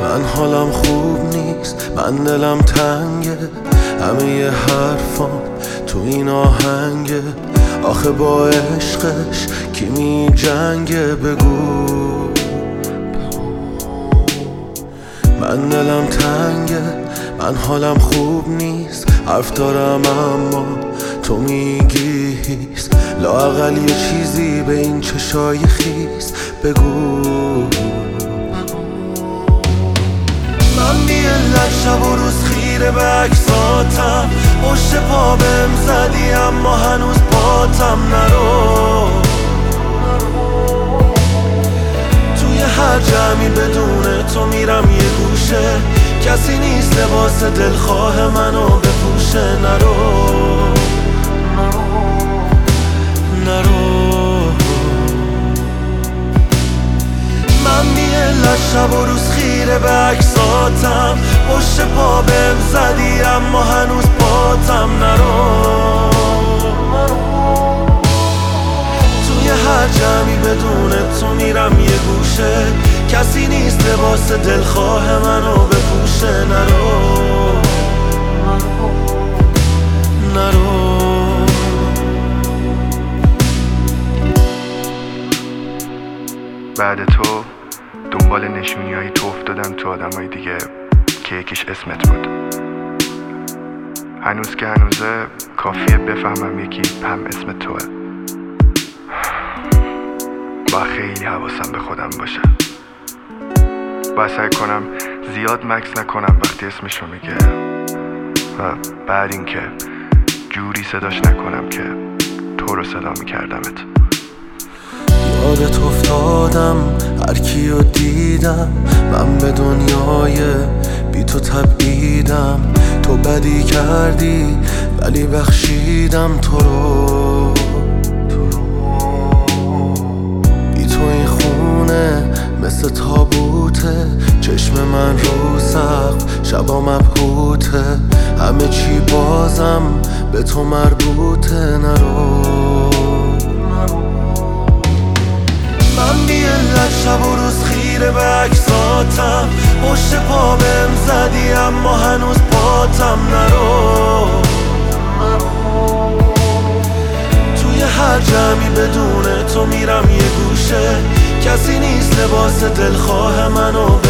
من حالم خوب نیست، من دلم تنگه، همه ی حرفام تو این آهنگه. آخه با عشقش کی می جنگه؟ بگو. من دلم تنگه، من حالم خوب نیست، حرف دارم اما تو میگی هیست. لااقل یه چیزی به این چشای خیس بگو. من بی علت شب و روز خیره به عکساتم، پشت پا بهم زدی اما هنوز پاتم نرو. توی هر جمعی بدون تو میرم یه گوشه، کسی نیست لباس دلخواه منو بپوشه. نرو من بی علت شب و روز خیره به عکساتم، پشت پا بهم زدی اما هنوز پاتم نرو. توی هر جمعی بدون تو میرم یه گوشه، کسی نیست لباس دلخواه منو بپوشه. نرو بعد تو دنبال نشونیایی تو افتادم تو آدمای دیگه که یکیش اسمت بود. هنوز که هنوزه کافیه بفهمم یکی هم اسم توه. با خیلی حواسم به خودم باشه، باید سعی کنم زیاد مکس نکنم وقتی اسمشو میگه، و بعد اینکه جوری صداش نکنم که تو رو صدا میکردمت. یادت افتادم هر کیو دیدم، من به دنیای بی تو تبعیدم. تو بدی کردی ولی بخشیدم تو رو. بی تو این خونه مثل تابوته، چشم من رو سقف شبا مبهوته. همه چی بازم به تو مربوطه. نرو من بی علت شب و روز خیره به عکساتم، پشت پا بهم زدی اما هنوز پاتم نرو. توی هر جمعی بدون تو میرم یه گوشه، کسی نیست لباس دلخواه منو